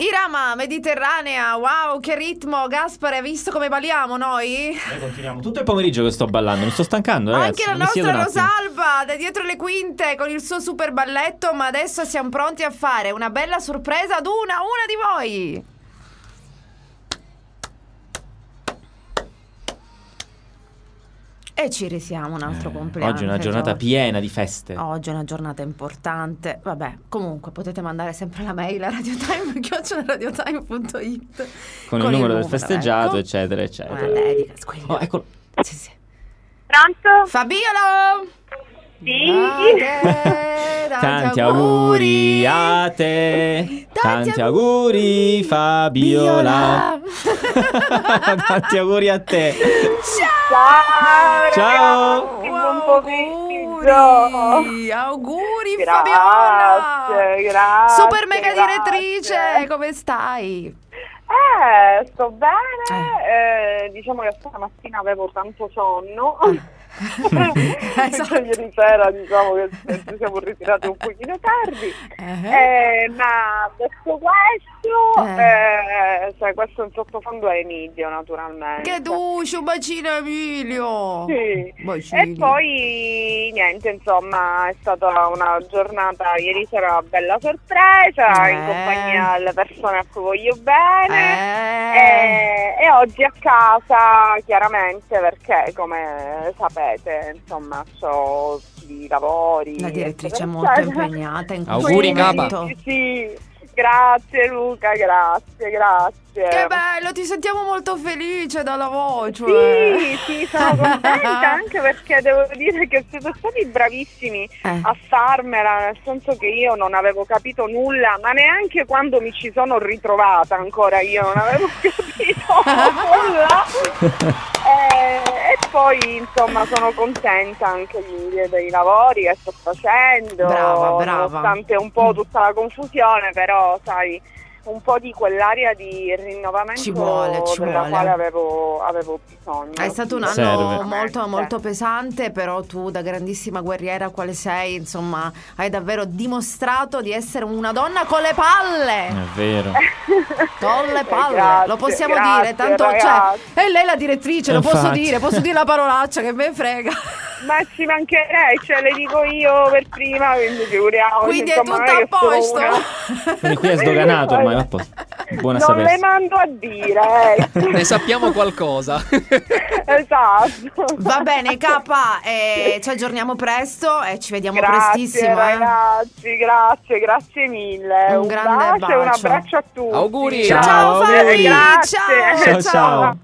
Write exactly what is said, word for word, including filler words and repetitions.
Irama, Mediterranea, wow, che ritmo. Gaspare, hai visto come balliamo noi? Noi continuiamo tutto il pomeriggio che sto ballando, mi sto stancando, ragazzi. Anche la mi siedo un nostra attimo. Rosalba da dietro le quinte con il suo super balletto, ma adesso siamo pronti a fare una bella sorpresa ad una, una di voi. E ci risiamo, un altro Eh, compleanno. Oggi è una che giornata Giorgio. piena di feste. Oggi è una giornata importante. Vabbè, comunque potete mandare sempre la mail a radiotime chiocciola radiotime punto it Con, il numero del festeggiato, ecco. eccetera, eccetera. Una dedica, squillo. Oh, eccolo. Sì, sì. Pronto? Fabiolo! Sì. A te, tanti, Tanti auguri a te. Tanti auguri, Fabiola. Tanti auguri a te. Ciao. Ciao. Ragazzi, buon pomeriggio. Auguri, auguri Grazie, Fabiola. grazie. Super mega grazie. direttrice, come stai? Eh, sto bene. Eh, diciamo che stamattina avevo tanto sonno. Esatto. Ieri sera diciamo che ci siamo ritirati un pochino tardi. Eh. Eh, ma detto questo, Eh. eh, cioè, questo in sottofondo è Emilio, naturalmente. Che duce, un bacino Emilio. Sì. Bacini. E poi niente, insomma, è stata una giornata ieri sera una bella sorpresa, Eh. in compagnia delle persone a cui voglio bene. Eh. E, e oggi a casa, chiaramente, perché come sapete, insomma, ho tutti i lavori. La direttrice è eccetera, molto eccetera. impegnata in questo Auguri, momento. Capa. Sì, grazie Luca, grazie, grazie. Che bello, ti sentiamo molto felice dalla voce. Sì, sì, sono contenta anche perché devo dire che siete stati bravissimi Eh. a farmela, nel senso che io non avevo capito nulla, ma neanche quando mi ci sono ritrovata ancora io non avevo capito nulla. E, e poi insomma sono contenta anche di- dei lavori che sto facendo, Brava, brava. nonostante un po' tutta la confusione, però sai, un po' di quell'aria di rinnovamento Ci vuole, ci della vuole. quale avevo, avevo bisogno. È stato un Serve. anno molto molto pesante, però tu da grandissima guerriera quale sei, insomma, hai davvero dimostrato di essere una donna con le palle. È vero. Con le palle, Grazie, lo possiamo grazie, dire, tanto ragazzi. cioè, è lei la direttrice, lo posso Infatti. dire, posso dire la parolaccia che me frega. Ma ci mancherei, cioè le dico io per prima, quindi figuriamoci. Quindi è insomma, tutto non a è che sono posto. una- Quindi qui è sdoganato ormai, ma poi buona Non le sapersi. mando a dire, ecco. Ne sappiamo qualcosa. Esatto. Va bene, Capa, eh, ci aggiorniamo presto e ci vediamo Grazie prestissimo. eh. ragazzi, grazie, grazie mille. Un Un, grande bacio e un bacio. abbraccio a tutti. Auguri. Ciao, Ciao, Fabi, Grazie. ciao, Ciao, ciao.